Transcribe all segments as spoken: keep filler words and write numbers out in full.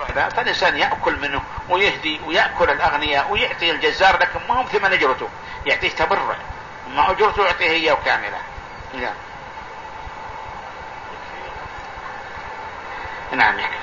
وكذا، فالإنسان يأكل منه ويهدي ويأكل الأغنياء ويعطي الجزار، لكن ما هم ثمن أجرته، يعطيه تبرع، ما أجرته يعطيه إياه كاملة. لا. نعم يكفي.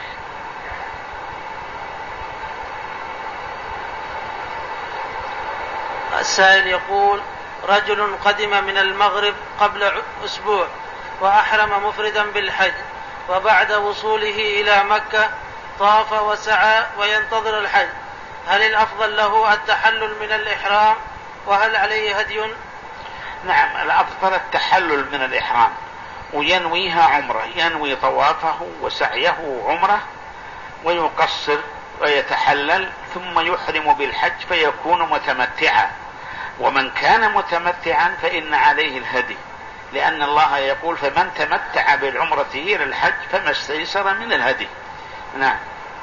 السائل يقول: رجل قدم من المغرب قبل أسبوع وأحرم مفردا بالحج، وبعد وصوله إلى مكة طاف وسعى وينتظر الحج، هل الأفضل له التحلل من الإحرام وهل عليه هدي؟ نعم، الأفضل التحلل من الإحرام وينويها عمره، ينوي طوافه وسعيه عمره ويقصر ويتحلل ثم يحرم بالحج فيكون متمتعا. ومن كان متمتعا فإن عليه الهدي، لأن الله يقول: فمن تمتع بالعمرة إلى الحج فما استيسر من الهدي. نعم.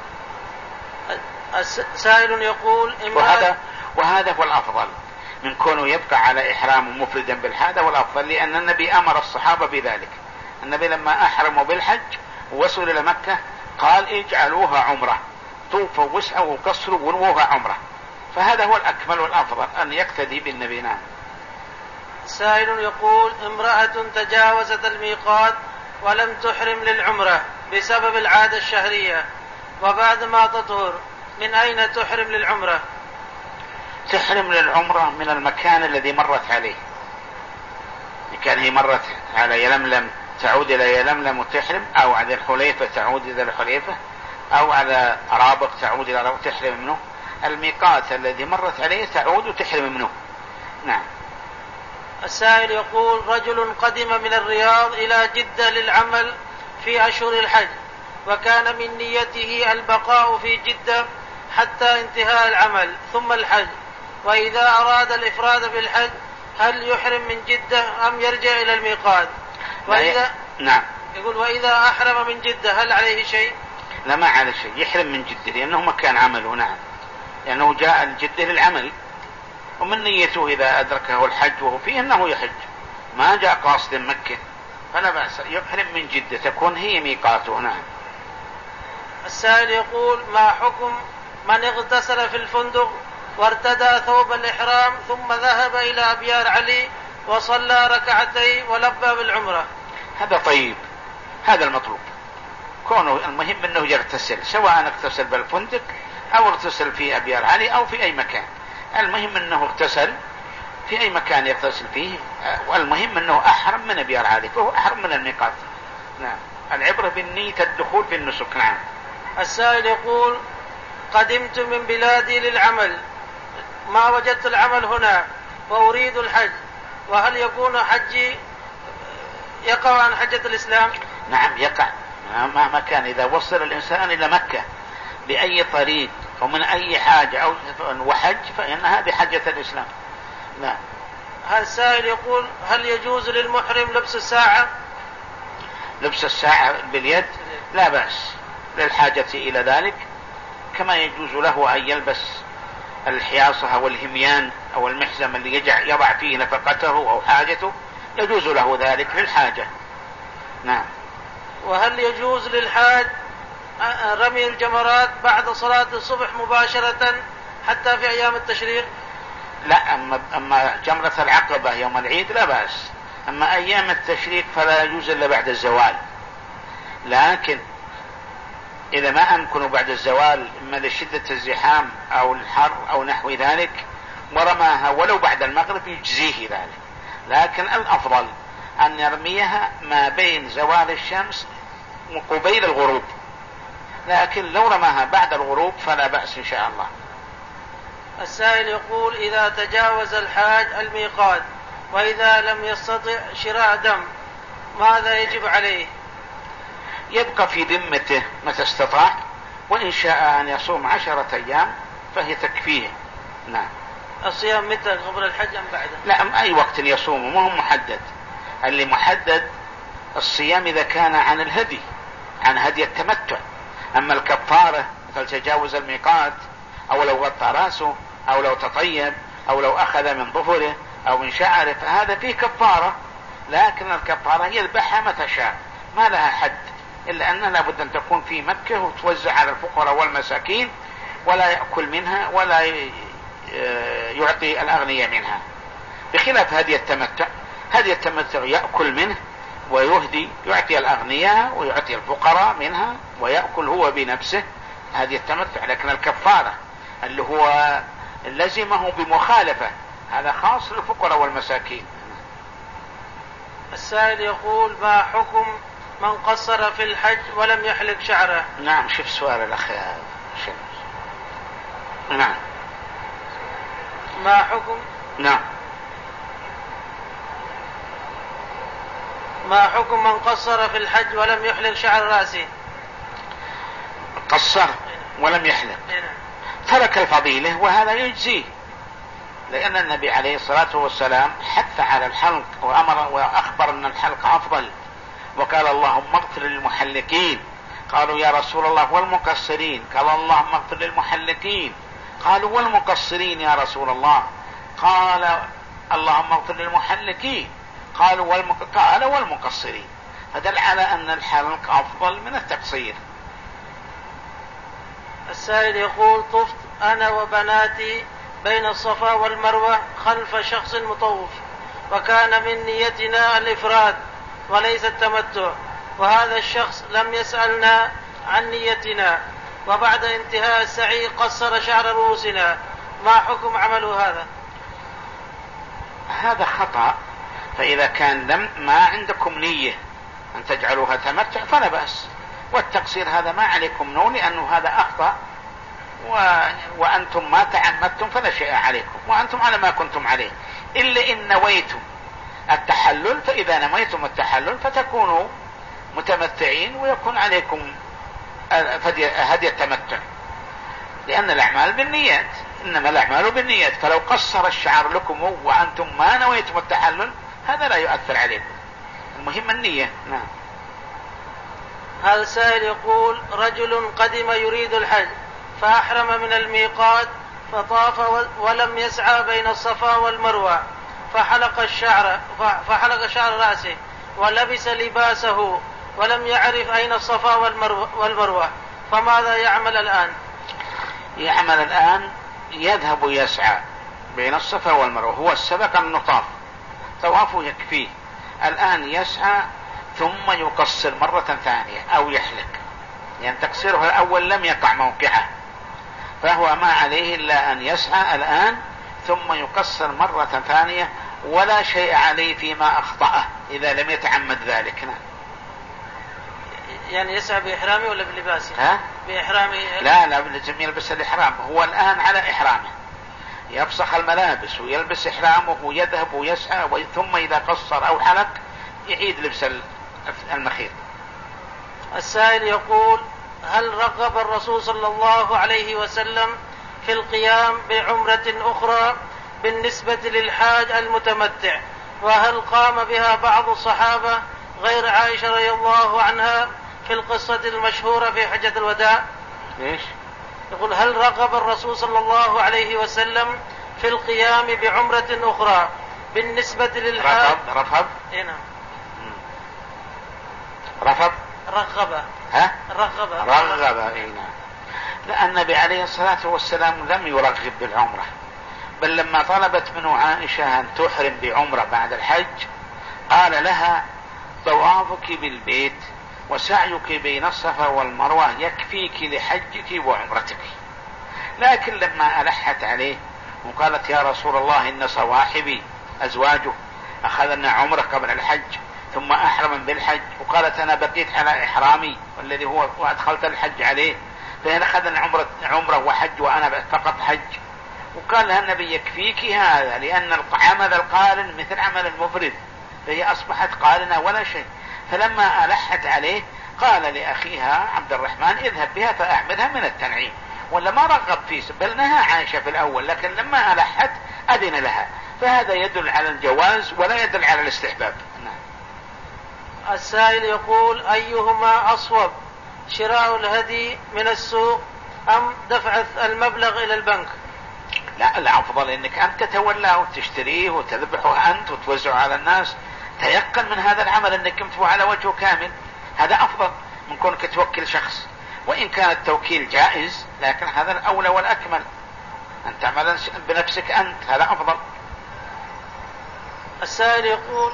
سائل يقول: وهذا, وهذا هو الأفضل من كونه يبقى على إحرام مفردا بالحج، والأفضل لأن النبي أمر الصحابة بذلك. النبي لما أحرموا بالحج ووصلوا إلى مكة قال: اجعلوها عمرة، طوفوا وسعوا وقصروا ونووها عمرة، فهذا هو الأكمل والأفضل أن يقتدي بالنبي. نعم. سائل يقول: امرأة تجاوزت الميقات ولم تحرم للعمرة بسبب العادة الشهرية، وبعد ما تطهر من أين تحرم للعمرة؟ تحرم للعمرة من المكان الذي مرت عليه. كان هي مرت على يلملم تعود إلى يلملم وتحرم، أو على الحليفة تعود إلى الحليفة، أو على رابق تعود إلى رابق تحرم منه. الميقات الذي مرت عليه تعود وتحرم منه. نعم. السائل يقول: رجل قدم من الرياض إلى جدة للعمل في أشهر الحج، وكان من نيته البقاء في جدة حتى انتهاء العمل ثم الحج، وإذا أراد الإفراد بالحج هل يحرم من جدة أم يرجع إلى الميقات؟ وإذا نعم. يقول: وإذا أحرم من جدة هل عليه شيء؟ لا، ما عليه شيء، يحرم من جدة لأنه مكان عمله. نعم، لأنه جاء الجدة للعمل، ومن نيته إذا أدركه الحج وهو فيه أنه يحج، ما جاء قاصد مكة، فلا بأس، يحرم من جدة تكون هي ميقاته. نعم. السائل يقول: ما حكم من اغتسل في الفندق وارتدى ثوب الإحرام ثم ذهب إلى أبيار علي وصلى ركعتين ولبى بالعمرة؟ هذا طيب، هذا المطلوب، كونه المهم أنه يغتسل، سواء اغتسل بالفندق أو اغتسل في أبيار علي أو في أي مكان، المهم أنه اغتسل في أي مكان يغتسل فيه، والمهم أنه أحرم من أبيار علي، فهو أحرم من الميقات. نعم. العبرة بالنية الدخول في النسك. نعم. السائل يقول: قدمت من بلادي للعمل، ما وجدت العمل هنا وأريد الحج، وهل يكون حجي يقع عن حجة الإسلام؟ نعم يقع مهما كان، إذا وصل الإنسان إلى مكة بأي طريق ومن أي حاجة أو وحج فإنها بحجة الإسلام. نعم. هذا السائل يقول: هل يجوز للمحرم لبس الساعة؟ لبس الساعة باليد لا بأس للحاجة إلى ذلك، كما يجوز له أن يلبس الحياصة أو الهميان أو المحزم اللي يضع فيه نفقته أو حاجته، يجوز له ذلك للحاجة. نعم. وهل يجوز للحاج رمي الجمرات بعد صلاة الصبح مباشرة حتى في أيام التشريق؟ لا، أما, أما جمرة العقبة يوم العيد لا بأس، أما أيام التشريق فلا يجوز إلا بعد الزوال، لكن إذا ما أمكن بعد الزوال إما لشدة الزحام أو الحر أو نحو ذلك ورماها ولو بعد المغرب يجزيه ذلك، لكن الأفضل أن يرميها ما بين زوال الشمس وقبيل الغروب، لكن لو رماها بعد الغروب فلا بأس إن شاء الله. السائل يقول: إذا تجاوز الحاج الميقات وإذا لم يستطع شراء دم ماذا يجب عليه؟ يبقى في ذمته متى استطاع، وإن شاء أن يصوم عشرة أيام فهي تكفيه. نعم. الصيام متى، قبل الحج أم بعده؟ لا، أي وقت يصومه، ما هو محدد، اللي محدد الصيام إذا كان عن الهدي، عن هدي التمتع. أما الكفارة مثل تجاوز الميقات أو لو غطى رأسه أو لو تطيب أو لو أخذ من ظفره أو من شعره فهذا فيه كفارة، لكن الكفارة يذبحها متى شاء، ما لها حد، إلا أنها لابد أن تكون في مكة وتوزع على الفقراء والمساكين، ولا يأكل منها ولا يعطي الأغنياء منها، بخلاف هدي التمتع. هدي التمتع يأكل منه ويهدي، يعطي الأغنياء ويعطي الفقراء منها ويأكل هو بنفسه، هدي التمتع. لكن الكفارة اللي هو لزمه بمخالفة هذا خاص للفقراء والمساكين. السائل يقول: ما حكم من قصر في الحج ولم يحلق شعره؟ نعم، شوف سؤال الأخ. نعم. ما حكم نعم ما حكم من قصر في الحج ولم يحلق شعر رأسه؟ قصر ولم يحلق ترك الفضيلة وهذا يجزيه، لأن النبي عليه الصلاة والسلام حث على الحلق وأمر وأخبر أن الحلق أفضل، وقال: اللهم اغفر للمحلقين. قالوا: يا رسول الله والمقصرين؟ قال: اللهم اغفر للمحلقين. قالوا: والمقصرين يا رسول الله؟ قال: اللهم اغفر للمحلقين. قالوا: والمق... قال: والمقصرين. فدل على أن الحلق أفضل من التقصير. السائل يقول: طفت أنا وبناتي بين الصفا والمروة خلف شخص مطوف، وكان من نيتنا الإفراد وليس التمتع، وهذا الشخص لم يسألنا عن نيتنا، وبعد انتهاء السعي قصر شعر رؤوسنا، ما حكم عمله هذا؟ هذا خطأ. فإذا كان لم ما عندكم نية أن تجعلوها تمتع فلا بأس، والتقصير هذا ما عليكم نون، لأنه هذا أخطأ و... وأنتم ما تعمدتم فلا شيء عليكم، وأنتم على ما كنتم عليه، إلا إن نويتم التحلل. فإذا نويتم التحلل فتكونوا متمتعين ويكون عليكم هدي التمتع، لأن الأعمال بالنيات، إنما الأعمال بالنيات. فلو قصر الشعر لكم وأنتم ما نويتم التحلل هذا لا يؤثر عليكم، المهم النية. نعم. هذا السائل يقول: رجل قدم يريد الحج فأحرم من الميقات فطاف ولم يسعى بين الصفا والمروة، فحلق الشعر فحلق شعر رأسه ولبس لباسه ولم يعرف أين الصفا والمروة، فماذا يعمل الآن؟ يعمل الآن يذهب يسعى بين الصفا والمروة، هو السبق النطاف طوافه يكفيه. الآن يسعى ثم يقصر مرة ثانية أو يحلق، يعني تقصيره الأول لم يقع موقعه، فهو ما عليه إلا أن يسعى الآن ثم يقصر مرة ثانية، ولا شيء عليه فيما أخطأه إذا لم يتعمد ذلك. نعم. يعني يسعى بإحرامه ولا بلباسه؟ ها؟ بإحرامه. لا لا، لازم يلبس الإحرام. هو الآن على إحرامه، يفسخ الملابس ويلبس إحرامه ويذهب ويسعى، ثم إذا قصر أو حلق يعيد لبس المخيط. السائل يقول: هل رغب الرسول صلى الله عليه وسلم في القيام بعمرة أخرى بالنسبة للحاج المتمتع، وهل قام بها بعض الصحابة غير عائشة رضي الله عنها في القصة المشهورة في حجة الوداع؟ إيش؟ يقول: هل رغب الرسول صلى الله عليه وسلم في القيام بعمرة أخرى بالنسبة للحاج؟ رفض رفض هنا رفض رغب ها رغب رغب هنا. لأن النبي عليه الصلاة والسلام لم يرغب بالعمرة، بل لما طلبت منه عائشة أن تحرم بعمرة بعد الحج قال لها: طوافك بالبيت وسعيك بين الصفا والمروة يكفيك لحجك وعمرتك. لكن لما ألحت عليه وقالت: يا رسول الله إن صواحبي أزواجه أخذنا عمرة قبل الحج ثم أحرم بالحج، وقالت: أنا بقيت على إحرامي والذي هو وأدخلت الحج عليه، فإن أخذنا عمرة, عمرة وحج وأنا فقط حج. وقال لها النبي: يكفيك هذا، لأن عمل القارن مثل عمل المفرد، فهي أصبحت قارنة ولا شيء. فلما ألحت عليه قال لأخيها عبد الرحمن: اذهب بها فأعملها من التنعيم، ولا ما رغب فيه، بل نهى عائشة في الأول، لكن لما ألحت أذن لها، فهذا يدل على الجواز ولا يدل على الاستحباب. السائل يقول: أيهما أصوب، شراء الهدي من السوق أم دفع المبلغ إلى البنك؟ لا، الأفضل أنك أنت تتولاه وتشتريه وتذبحه أنت وتوزعه على الناس، تيقن من هذا العمل أنك مدفوع على وجهه كامل، هذا أفضل من كونك توكل شخص، وإن كان التوكيل جائز لكن هذا الأولى والأكمل، أن تعمل بنفسك أنت، هذا أفضل. السائل يقول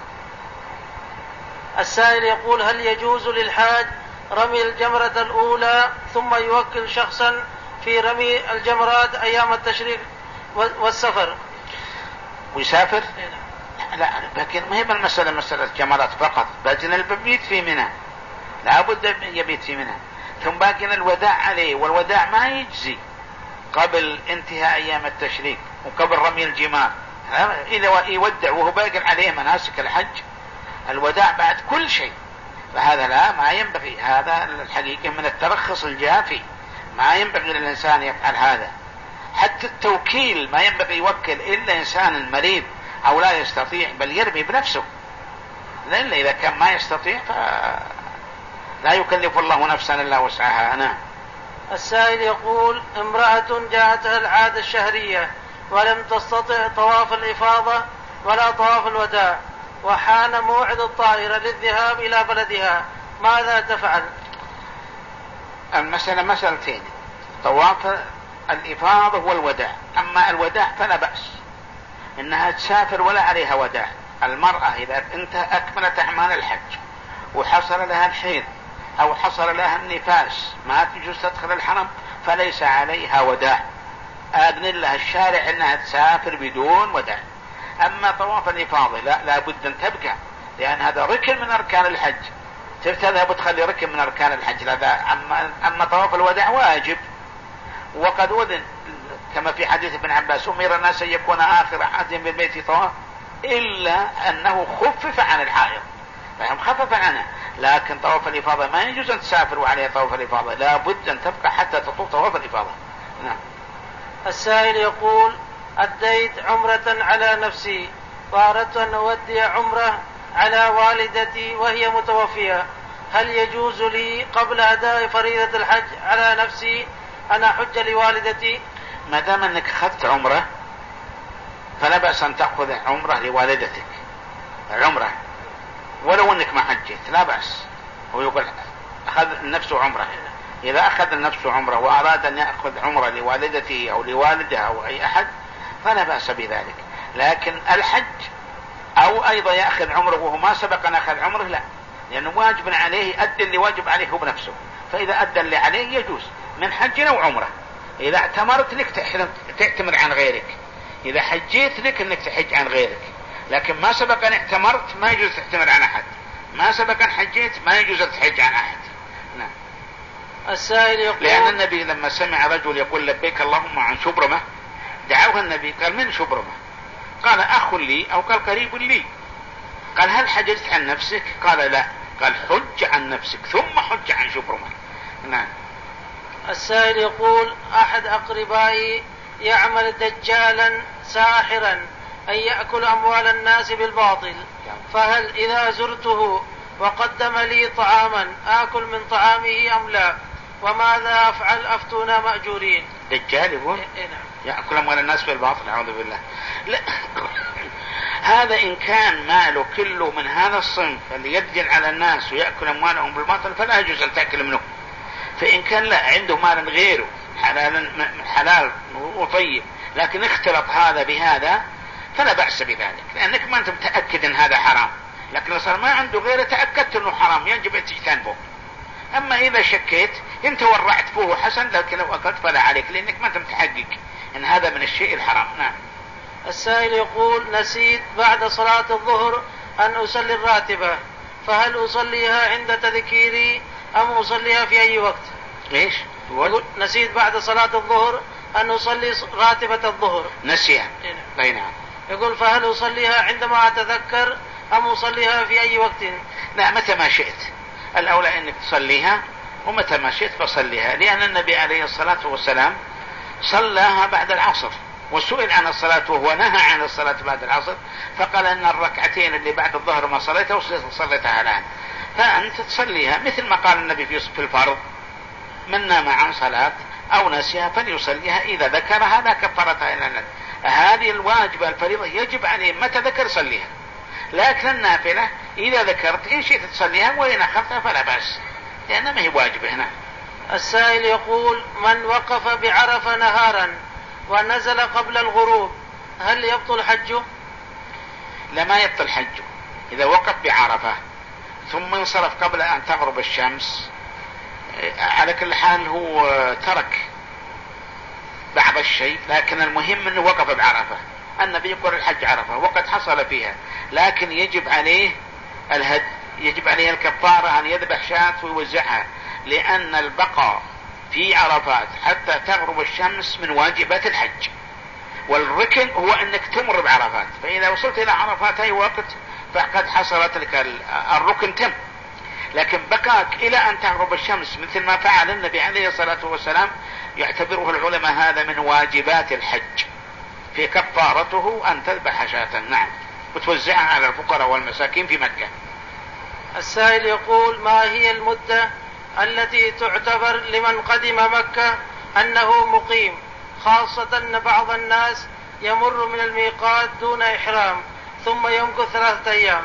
السائل يقول هل يجوز للحاج رمي الجمرة الأولى ثم يوكل شخصا في رمي الجمرات أيام التشريق والسفر ويسافر؟ لا، لكن ما هي بالمسألة مسألة جمرات فقط، باقي البيت في منى، لا بد يبيت في منى، ثم باقي الوداع عليه، والوداع ما يجزي قبل انتهاء أيام التشريق وقبل رمي الجمار، إذا يودع وهو باقي عليه مناسك الحج الوداع بعد كل شيء، فهذا لا، ما ينبغي، هذا الحقيقة من الترخص الجافي، ما ينبغي للإنسان يفعل هذا. حتى التوكيل ما ينبغي يوكل إلا إنسان مريض أو لا يستطيع، بل يرمي بنفسه، لأن إذا كان ما يستطيع فلا يكلف الله نفسا إلا وسعها. أنا السائل يقول امرأة جاءتها العادة الشهرية ولم تستطع طواف الإفاضة ولا طواف الوداع، وحان موعد الطائرة للذهاب إلى بلدها، ماذا تفعل؟ المسألة مسألتين، طواف الإفاضة والوداع. أما الوداع فلا بأس إنها تسافر ولا عليها وداع. المرأة إذا انت أكملت أعمال الحج وحصل لها الحيض أو حصل لها النفاس ما تجوز تدخل الحرم فليس عليها وداع، أذن لها الشارع أنها تسافر بدون وداع. أما طواف الإفاضة لا، لا بد أن تبقى، لأن هذا ركن من أركان الحج، تذهب وتخلي ركن من أركان الحج. أما, أما طواف الوداع واجب، وقد أذن كما في حديث ابن عباس أمر الناس أن يكون آخر عهدهم بالبيت طواف، إلا أنه خفف عن الحائض، فهم خفف عنه، لكن طواف الإفاضة ما يجوز أن تسافر وعليها طواف الإفاضة، لا بد أن تبقى حتى تطوف طواف الإفاضة. نعم. السائل يقول أديت عمرة على نفسي وأردت أن أودي عمرة على والدتي وهي متوفية، هل يجوز لي قبل أداء فريضة الحج على نفسي أن أحج لوالدتي؟ ما دام أنك أخذت عمرة فلا بأس أن تأخذ عمرة لوالدتك، عمرة ولو أنك ما حجيت لا بأس. هو يقول أخذ النفس عمرة، إذا أخذ النفس عمرة وأراد أن يأخذ عمرة لوالدته أو لوالدها أو أي أحد فلا بأس بذلك، لكن الحج أو أيضا يأخذ عمره وهو ما سبق أن أخذ عمره لا، لأنه واجب عليه أدى اللي واجب عليه بنفسه، فإذا أدى اللي عليه يجوز من حج أو عمره. إذا اعتمرت لك تعتمر عن غيرك، إذا حجيت لك أنك تحج عن غيرك، لكن ما سبق أن اعتمرت ما يجوز تعتمر عن أحد، ما سبق أن حجيت ما يجوز تحج عن أحد. نعم. السائل يقول لأن النبي لما سمع رجل يقول لبيك اللهم عن شبرمة دعوه النبي قال من شبرمة؟ قال أخ لي أو قال قريب لي. قال هل حججت عن نفسك؟ قال لا. قال حج عن نفسك ثم حج عن شبرمة. نعم. السائل يقول أحد أقربائي يعمل دجالا ساحرا أن يأكل أموال الناس بالباطل، فهل إذا زرته وقدم لي طعاما آكل من طعامه أم لا؟ وماذا أفعل أفتونا مأجورين؟ دجال يقول يأكل أموال الناس بالباطل، أعوذ بالله. لا. هذا إن كان ماله كله من هذا الصنف اللي يدجل على الناس ويأكل أموالهم بالباطل فلا يجوز أن تأكل منه. فإن كان لا عنده مال غيره حلال حلال وطيب لكن اختلط هذا بهذا فلا بأس بذلك، لأنك ما أنت متأكد أن هذا حرام، لكن لو صار ما عنده غيره تأكدت أنه حرام يجب أن تجتنبه. أما إذا شكيت إن تورعت فيه حسن، لكن لو أكلت فلا عليك لأنك ما أنت متحقق أن هذا من الشيء الحرام. نعم. السائل يقول نسيت بعد صلاة الظهر أن أصلي الراتبة، فهل أصليها عند تذكيري أم أصليها في أي وقت؟ ليش؟ يقول نسيت بعد صلاة الظهر أن أصلي راتبة الظهر. نسيها. أي نعم. يقول فهل أصليها عندما أتذكر أم أصليها في أي وقت؟ لا، متى ما شئت، الأولى أنك تصليها ومتى ما شئت فصليها، لأن النبي عليه الصلاة والسلام صلاها بعد العصر وسئل عن الصلاة وهو نهى عن الصلاة بعد العصر فقال أن الركعتين اللي بعد الظهر ما صليتها وصليتها الآن، فأنت تصليها مثل ما قال النبي في الفرض من نام عن صلاة أو نسيها فليصليها إذا ذكرها لا كفارتها إلا النذر. هذه الواجبة الفريضة يجب عليه متى ذكر صليها، لكن النافلة إذا ذكرت إن شئت تصليها وإن أخرتها فلا بأس. لأنها ما هي واجبة هنا. السائل يقول: من وقف بعرفة نهارا ونزل قبل الغروب هل يبطل حجه؟ لا، ما يبطل حجه. إذا وقف بعرفة ثم انصرف قبل أن تغرب الشمس على كل حال هو ترك بعض الشيء، لكن المهم أنه وقف بعرفة. النبي يقول الحج عرفة وقد حصل فيها، لكن يجب عليه الهد، يجب عليه الكفارة أن يذبح شاة ويوزعها، لأن البقاء في عرفات حتى تغرب الشمس من واجبات الحج، والركن هو أنك تمر بعرفات، فإذا وصلت إلى عرفات أي وقت فقد حصلت لك الركن تم. لكن بقاك إلى أن تغرب الشمس مثل ما فعل النبي عليه الصلاة والسلام يعتبره العلماء هذا من واجبات الحج، في كفارته أن تذبح شاة، نعم، وتوزعها على الفقراء والمساكين في مكة. السائل يقول: ما هي المدة التي تعتبر لمن قدم مكة أنه مقيم، خاصة أن بعض الناس يمر من الميقات دون إحرام ثم يمكث ثلاثة أيام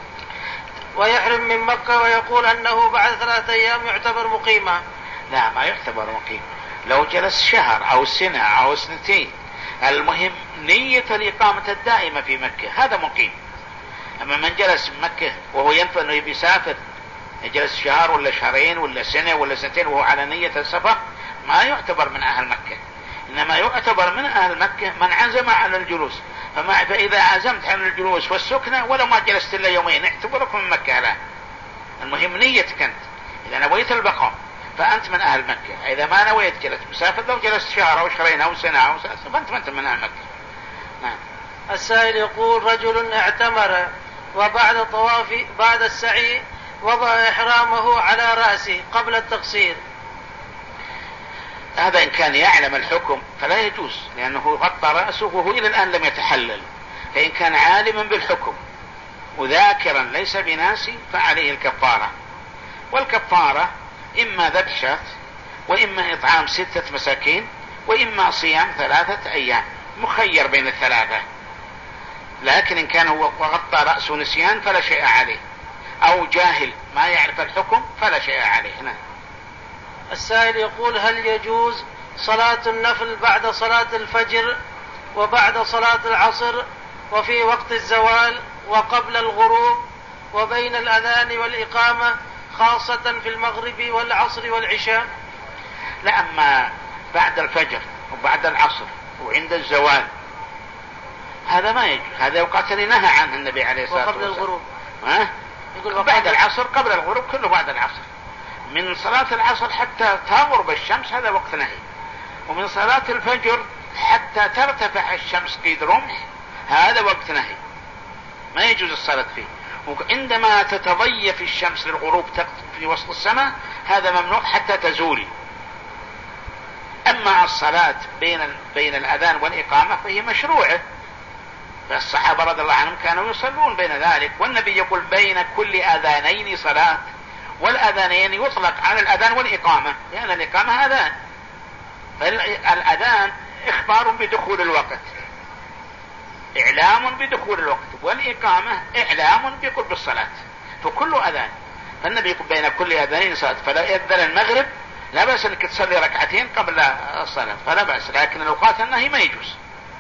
ويحرم من مكة ويقول أنه بعد ثلاثة أيام يعتبر مقيما؟ لا، ما يعتبر مقيم. لو جلس شهر أو سنة أو سنتين، المهم نية الإقامة الدائمة في مكة، هذا مقيم. أما من جلس مكة وهو ينفى أنه يبي يسافر، يجلس شهر ولا شهرين ولا سنة ولا سنتين وهو على نية السفر، ما يعتبر من أهل مكة. إنما يعتبر من أهل مكة من عزم على الجلوس. فما فإذا عزمت على الجلوس والسكنة ولو ما جلست إلا يومين اعتبرك من مكة. لا، المهم نيتك أنت. إذا نويت البقاء فأنت من أهل مكة، إذا ما نويت جلست مسافر، لو جلست شهر أو شهرين أو سنة أو سنة فأنت أنت من أهل مكة. نعم. السائل يقول: رجل اعتمر وبعد طواف بعد السعي وضع إحرامه على رأسه قبل التقصير، هذا إن كان يعلم الحكم فلا يجوز، لأنه غطى رأسه وهو إلى الآن لم يتحلل. فإن كان عالما بالحكم وذاكرا ليس بناسي فعليه الكفارة، والكفارة إما ذبح شاة وإما إطعام ستة مساكين وإما صيام ثلاثة أيام، مخير بين الثلاثة. لكن إن كان هو غطى رأسه نسيان فلا شيء عليه، أو جاهل ما يعرف الحكم فلا شيء عليه. نعم. السائل يقول: هل يجوز صلاة النفل بعد صلاة الفجر وبعد صلاة العصر وفي وقت الزوال وقبل الغروب وبين الأذان والإقامة، خاصة في المغرب والعصر والعشاء؟ لا، أما بعد الفجر وبعد العصر وعند الزوال هذا ما يجوز، هذا أوقات نهى عنه النبي عليه الصلاة والسلام. وقبل الغروب ها؟ يقول بعد العصر، قبل الغروب كله بعد العصر. من صلاة العصر حتى تغرب الشمس هذا وقت نهي، ومن صلاة الفجر حتى ترتفع الشمس قيد رمح هذا وقت نهي، ما يجوز الصلاة فيه. وعندما تتضيف الشمس للغروب في وسط السماء هذا ممنوع حتى تزول. أما الصلاة بين بين الأذان والإقامة فهي مشروعة، فالصحابة رضي الله عنهم كانوا يصلون بين ذلك، والنبي يقول: بين كل أذانين صلاة. والأذانين يطلق على الأذان والإقامة، لأن الإقامة أذان، فالأذان إخبار بدخول الوقت، إعلام بدخول الوقت، والإقامة إعلام بقرب الصلاة، فكل أذان. فالنبي يقول: بين كل أذانين صلاة. فلا يأذن المغرب لا بأس أنك تصلي ركعتين قبل الصلاة، فلا بأس، لكن الأوقات النهي ما يجوز.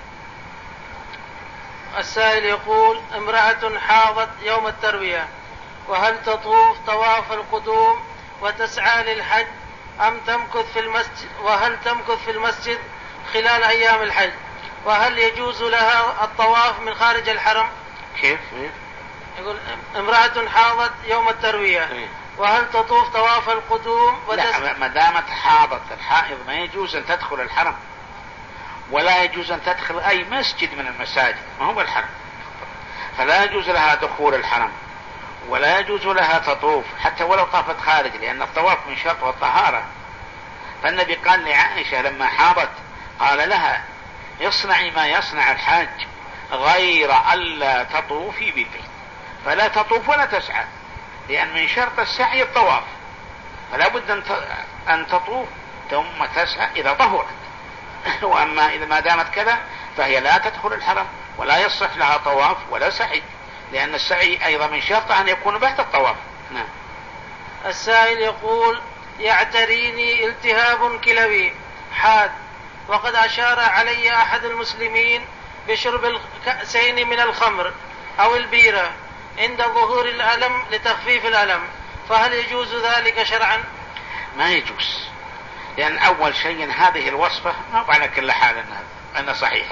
السائل يقول: امرأة حاضت يوم التروية، وهل تطوف طواف القدوم وتسعى للحج أم تمكث في المسجد، وهل تمكث في المسجد خلال أيام الحج؟ وهل يجوز لها الطواف من خارج الحرم؟ كيف؟ يقول: امرأة حاضت يوم التروية وهل تطوف طواف القدوم وتسعى؟ لا، ما دامت حاضت، الحائض ما يجوز أن تدخل الحرم، ولا يجوز أن تدخل أي مسجد من المساجد، ما هو الحرم، فلا يجوز لها دخول الحرم، ولا يجوز لها تطوف حتى ولو طافت خارج، لأن الطواف من شرط والطهارة. فالنبي قال لعائشة لما حاضت قال لها: اصنعي ما يصنع الحاج غير ألا تطوفي بالبيت، فلا تطوف ولا تسعى، لأن من شرط السعي الطواف، فلا بد أن تطوف ثم تسعى إذا طهرت. وأما إذا ما دامت كذا فهي لا تدخل الحرم ولا يصح لها طواف ولا سعي، لأن السعي أيضا من شرط أن يكون بعد الطواف. نعم. السائل يقول: يعتريني التهاب كلوي حاد، وقد أشار علي أحد المسلمين بشرب الكأسين من الخمر أو البيرة عند ظهور الألم لتخفيف الألم، فهل يجوز ذلك شرعا؟ ما يجوز، لأن أول شيء هذه الوصفة ما على كل حال أنها صحيحة،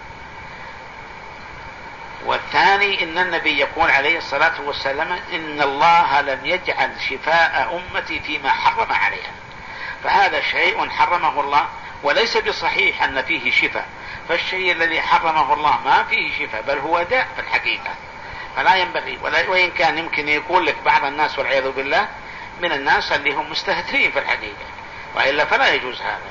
والثاني إن النبي يقول عليه الصلاة والسلام: إن الله لم يجعل شفاء أمتي فيما حرم عليها، فهذا شيء حرمه الله وليس بصحيح أن فيه شفاء، فالشيء الذي حرمه الله ما فيه شفاء بل هو داء في الحقيقة، فلا ينبغي. وإن كان يمكن يقول لك بعض الناس والعياذ بالله من الناس اللي هم مستهترين في الحقيقة، وإلا فلا يجوز هذا.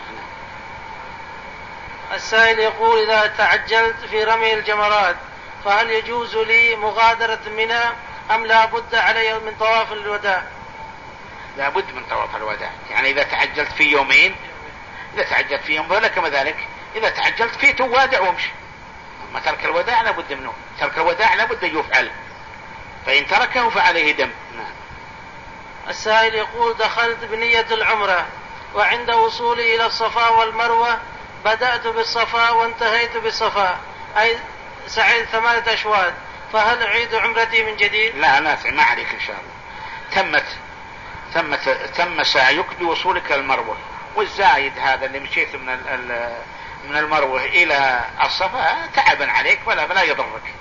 السائل يقول: إذا تعجلت في رمي الجمرات فهل يجوز لي مغادرة منى أم لا بد علي من طواف الوداع؟ لا بد من طواف الوداع، يعني إذا تعجلت في يومين، إذا تعجلت في يوم فلك ذلك، إذا تعجلت فيه توادع وامشي. أما ترك الوداع لا بد منه، ترك الوداع لا بد يفعل، فإن تركه فعليه دم. نعم. السائل يقول: دخلت بنية العمرة، وعند وصولي إلى الصفا والمروة بدأت بالصفا وانتهيت بالصفا، أي سعيد ثمانية أشواط، فهل أعيد عمرتي من جديد؟ لا لا، ما عليك إن شاء الله، تمت تمت تم سعيك بوصولك المروة، والزايد هذا اللي مشيت من من المروة إلى الصفا تعبا عليك ولا ولا يضرك.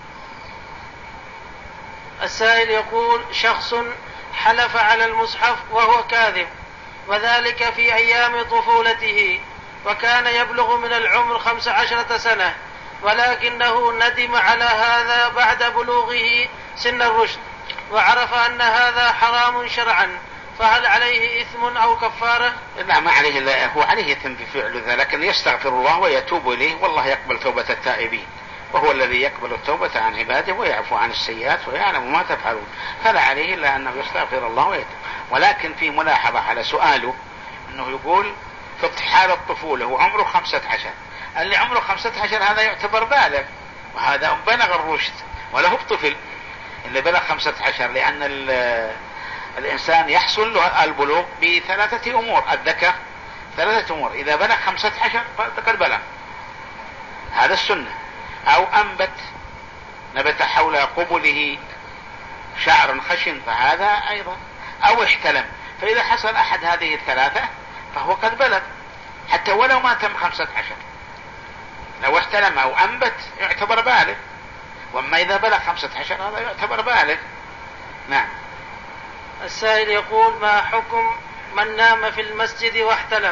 السائل يقول: شخص حلف على المصحف وهو كاذب، وذلك في أيام طفولته، وكان يبلغ من العمر خمس عشرة سنة، ولكنه ندم على هذا بعد بلوغه سن الرشد، وعرف أن هذا حرام شرعا، فهل عليه إثم أو كفارة؟ لا، ما عليه، لا هو عليه إثم بفعل ذلك، لكن يستغفر الله ويتوب إليه، والله يقبل توبة التائبين، وهو الذي يقبل التوبة عن عباده ويعفو عن السيئات ويعلم ما تفعلون، فلا عليه إلا أنه يستغفر الله ويتوب. ولكن في ملاحظة على سؤاله، أنه يقول في حال الطفولة وعمره خمسة عشر، اللي عمره خمسة عشر هذا يعتبر بالغ، وهذا بلغ الرشد وله بطفل اللي بلغ خمسة عشر، لأن الإنسان يحصل له البلوغ بثلاثة أمور، الذكر ثلاثة أمور، إذا بلغ خمسة عشر فقد بلغ، هذا السنة، أو أنبت نبت حول قبله شعر خشن فهذا أيضا، أو احتلم، فإذا حصل أحد هذه الثلاثة فهو قد بلغ حتى ولو ما تم خمسة عشر، لو احتلم أو أنبت يعتبر بالغ، وأما إذا بلغ خمسة عشر هذا يعتبر بالغ. نعم. السائل يقول: ما حكم من نام في المسجد واحتلم؟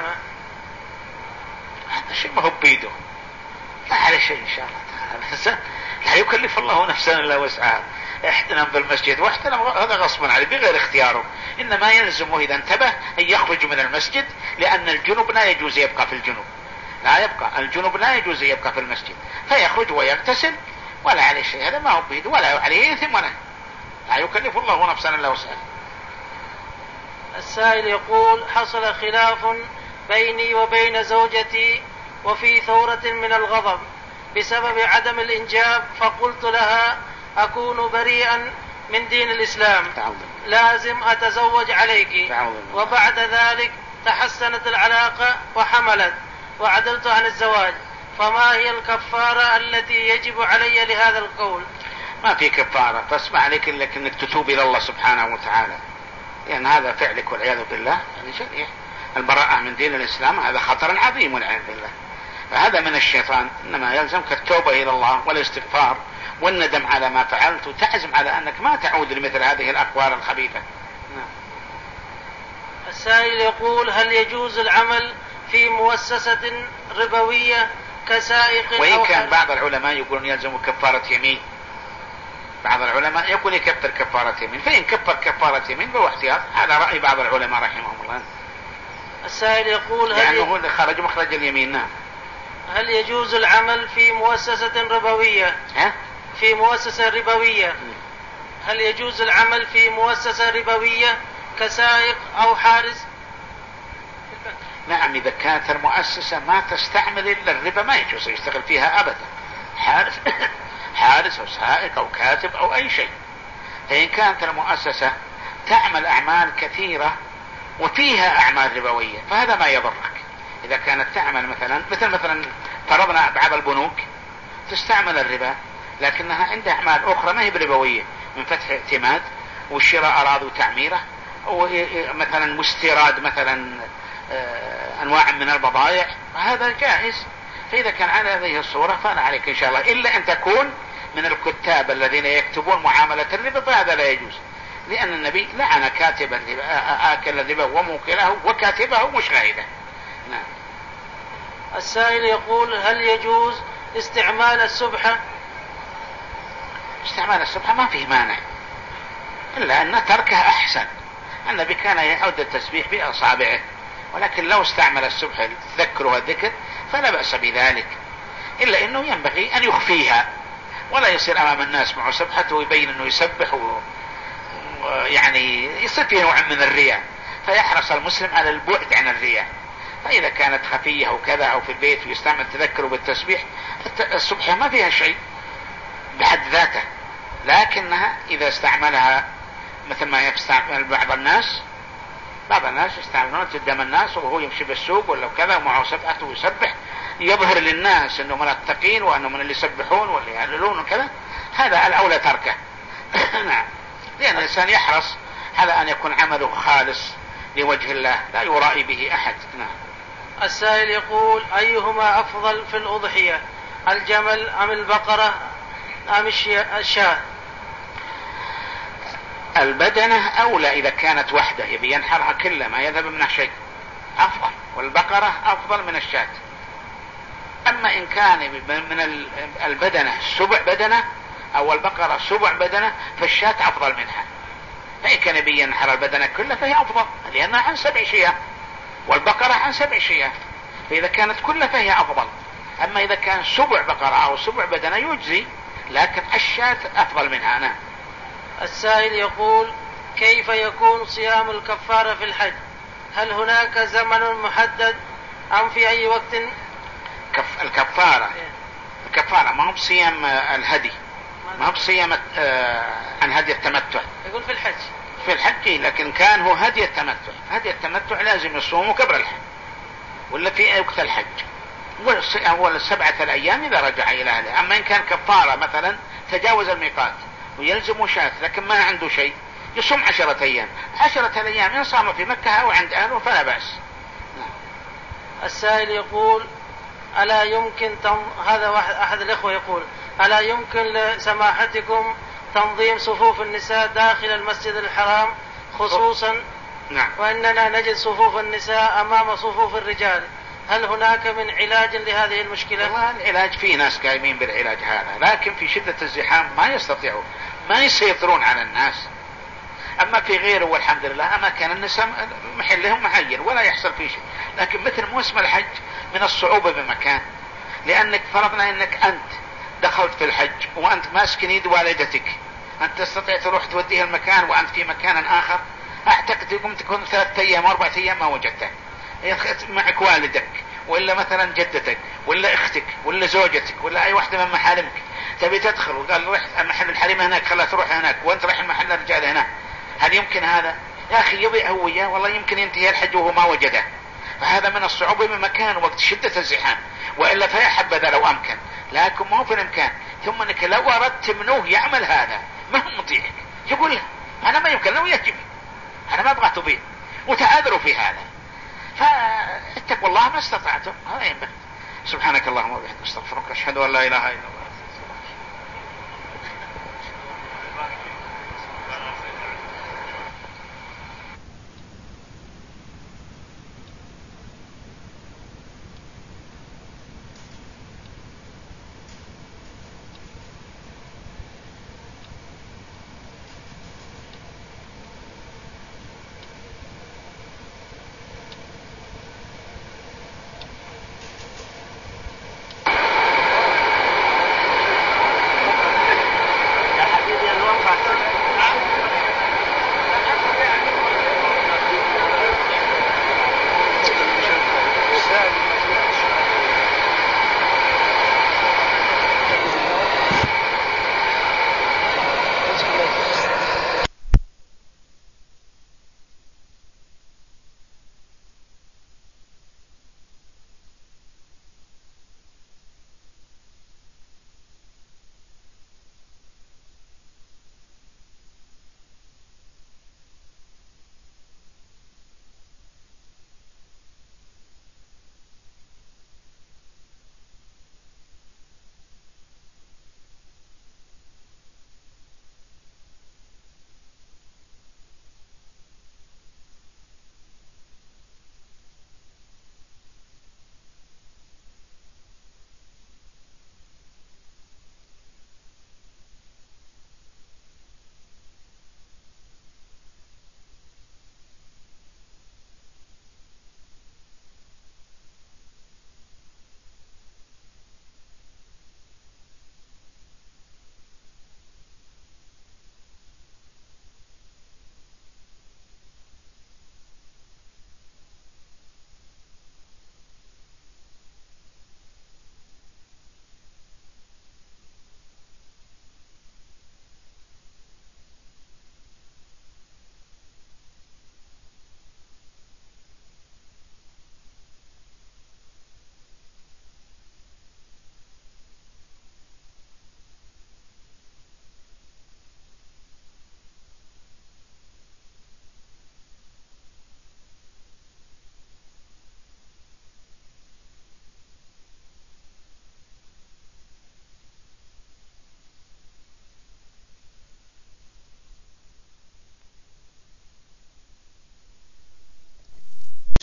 هذا شيء ما هو بيده، لا عليه شيء إن شاء الله، لا يكلف الله نفسا إلا وسعها، احتلم في المسجد واحتلم هذا غصبا عليه بغير اختياره، إنما يلزمه إذا انتبه أن يخرج من المسجد، لأن الجنوب لا يجوز يبقى في الجنوب، لا يبقى الجنوب لا يجوز يبقى في المسجد، فيخرج ويغتسل ولا عليه شيء، هذا ما هو بيده ولا عليه إثم، ولا لا يكلف الله نفسا إلا وسعها. السائل يقول: حصل خلاف بيني وبين زوجتي وفي ثورة من الغضب بسبب عدم الإنجاب، فقلت لها: أكون بريئا من دين الإسلام، لازم أتزوج عليك، وبعد ذلك تحسنت العلاقة وحملت وعدلت عن الزواج، فما هي الكفارة التي يجب علي لهذا القول؟ ما في كفارة، فاسمع عليك إلا أنك تتوب إلى الله سبحانه وتعالى، لأن هذا فعلك والعياذ بالله يعني شريع، البراءة من دين الإسلام هذا خطر عظيم والعياذ بالله، فهذا من الشيطان، إنما يلزمك التوبة إلى الله والاستغفار والندم على ما فعلت، وتعزم على أنك ما تعود لمثل هذه الأقوال الخبيثة. نعم. السائل يقول: هل يجوز العمل في مؤسسة ربوية كسائق؟ وإن كان بعض العلماء يقولون يلزم كفارة يمين، بعض العلماء يقول يكفر كفارة يمين، فإن كفر كفارة يمين فهو احتياط، هذا رأي بعض العلماء رحمهم الله. السائل يقول: هل لأنه ي... خرج مخرج اليمين. نعم. هل يجوز العمل في مؤسسة ربوية؟ ها؟ في مؤسسة ربوية هل يجوز العمل في مؤسسة ربوية كسائق أو حارس؟ نعم، إذا كانت المؤسسة ما تستعمل إلا الربا ما يجوز يشتغل فيها أبدا، حارس حارس أو سائق أو كاتب أو أي شيء. فإن كانت المؤسسة تعمل أعمال كثيرة وفيها أعمال ربوية، فهذا ما يضرك. إذا كانت تعمل مثلا مثل مثلا فرضنا بعض البنوك تستعمل الربا، لكنها عندها أعمال أخرى ما هي بربوية، من فتح اعتماد وشراء أراضي وتعميره، ومثلا واستيراد مثلا أنواع من البضائع، هذا جائز. فإذا كان على هذه الصورة فأنا عليك إن شاء الله، إلا أن تكون من الكتاب الذين يكتبون معاملة الربا، فهذا لا يجوز، لأن النبي لعن كاتب الربا، آكل الربا وموكله وكاتبه وشاهده. نعم. السائل يقول: هل يجوز استعمال السبحة؟ استعمال السبحة ما فيه مانع، إلا أن تركه أحسن. النبي كان يعود التسبيح بأصابعه، ولكن لو استعمل السبحة لتذكرها الذكر فلا بأس بذلك، إلا أنه ينبغي أن يخفيها ولا يصير أمام الناس معه سبحته ويبين أنه يسبح، ويعني يصير فيه نوع من الرياء، فيحرص المسلم على البعد عن الرياء. فإذا كانت خفية أو كذا أو في البيت ويستعمل تذكره بالتسبيح، السبحة ما فيها شيء بحد ذاته، لكنها إذا استعملها مثل ما يستعمل بعض الناس بعض الناس يستعملون قدام الناس وهو يمشي بالسوق ولا كذا ومعه سبحته ويسبح، يظهر للناس أنه من التقين وأنه من اللي يسبحون واللي يهللون وكذا، هذا الأولى تركه. نعم، لأن الإنسان يحرص على أن يكون عمله خالص لوجه الله لا يرائي به أحد. نعم. السائل يقول: أيهما أفضل في الأضحية، الجمل أم البقرة أم الشاة؟ البدنة أولى إذا كانت وحده يبي ينحرها كلها ما يذهب منها شيء، أفضل، والبقرة أفضل من الشاة. أما إن كان من البدنة سبع بدنة أو البقرة سبع بدنة فالشاة أفضل منها، فإن كان يبي ينحر البدنة كلها فهي أفضل، لأنها عن سبع شياه والبقرة عن سبع شياه، فإذا كانت كلها فهي أفضل. أما إذا كان سبع بقرة أو سبع بدنة يجزي، لكن الشاة أفضل منها. أنا. السائل يقول: كيف يكون صيام الكفارة في الحج؟ هل هناك زمن محدد أم في أي وقت؟ كف الكفارة الكفارة ما هو بصيام الهدي، ما هو بصيام عن هدي التمتع. يقول في الحج في الحج، لكن كان هو هدي التمتع. هدي التمتع لازم يصومه قبل الحج ولا في وقت الحج، أول السبعة الأيام إذا رجع إلى أهله. أما إن كان كفارة مثلا تجاوز الميقات ويلزم شاة لكن ما عنده شيء، يصوم عشرة أيام. عشرة الأيام إن صام في مكة أو عند أهله فلا بأس. السائل يقول: ألا يمكن تم... هذا واحد أحد الإخوة يقول: ألا يمكن لسماحتكم تنظيم صفوف النساء داخل المسجد الحرام خصوصا؟ نعم. وإننا نجد صفوف النساء أمام صفوف الرجال، هل هناك من علاج لهذه المشكلة؟ والله العلاج في ناس قايمين بالعلاج هذا، لكن في شدة الزحام ما يستطيعون، ما يسيطرون على الناس. أما في غيره والحمد لله أماكن النساء محلهم معين ولا يحصل فيه شيء. لكن مثل موسم الحج من الصعوبة بمكان، لأنك فرضنا أنك أنت دخلت في الحج وأنت ماسك يد والدتك، أنت تستطيع تروح توديها المكان وأنت في مكان آخر؟ أعتقد يقوم تكون ثلاثة أيام أربعة أيام ما وجدته. معك والدك ولا مثلا جدتك ولا اختك ولا زوجتك ولا اي واحدة من محارمك، تبي تدخل وقال روح محل الحريم هناك خلها تروح هناك وانت رايح محل الرجال هناك، هل يمكن هذا؟ يا اخي يبي هو اياه والله يمكن ينتهي الحج وهو ما وجده. فهذا من الصعوبة بمكان وقت شدة الزحام، والا فيا حبذا لو امكن، لكن ما هو في الامكان. ثم انك لو اردت منه يعمل هذا ما هو مطيعك، يقول له انا ما يمكن، لو يجب انا ما ابغى تطيع وتعذروا في هذا، فاتقوا الله ما استطعتم. هذا ينبغي. سبحانك اللهم وبحمدك استغفرك اشهد ان لا اله الا انت.